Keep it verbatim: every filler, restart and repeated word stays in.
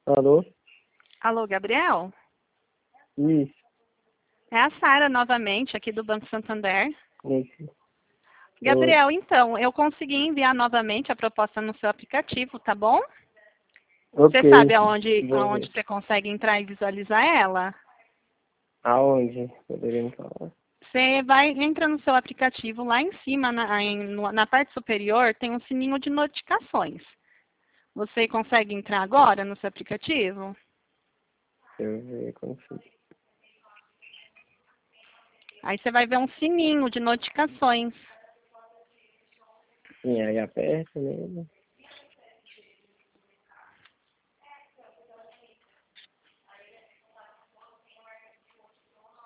Alô? Alô, Gabriel? Isso, É a Sara novamente, aqui do Banco Santander. isso. Oi. Gabriel, então, eu consegui enviar novamente a proposta no seu aplicativo, tá bom? Ok, Você sabe aonde, vou aonde ver. você consegue entrar e visualizar ela? Aonde? Poderia me falar? Você vai, entra no seu aplicativo, lá em cima, na, em- no- na parte superior, tem um sininho de notificações. Você consegue entrar agora no seu aplicativo? Deixa eu ver como fica. Aí você vai ver um sininho de notificações. Sim, aí aperta nele.